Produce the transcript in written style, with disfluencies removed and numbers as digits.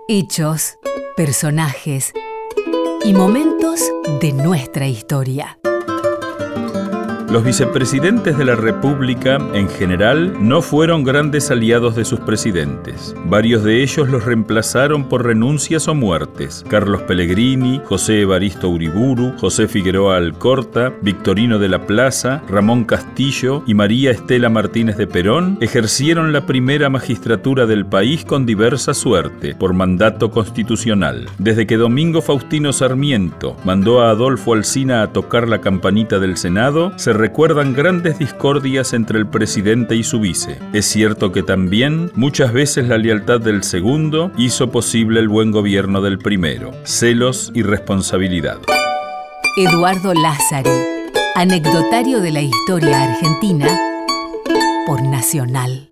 Hechos, personajes y momentos de nuestra historia. Los vicepresidentes de la República, en general, no fueron grandes aliados de sus presidentes. Varios de ellos los reemplazaron por renuncias o muertes. Carlos Pellegrini, José Evaristo Uriburu, José Figueroa Alcorta, Victorino de la Plaza, Ramón Castillo y María Estela Martínez de Perón ejercieron la primera magistratura del país con diversa suerte, por mandato constitucional. Desde que Domingo Faustino Sarmiento mandó a Adolfo Alsina a tocar la campanita del Senado, se recuerdan grandes discordias entre el presidente y su vice. Es cierto que también muchas veces la lealtad del segundo hizo posible el buen gobierno del primero. Celos y responsabilidad. Eduardo Lázari, anecdotario de la historia argentina, por Nacional.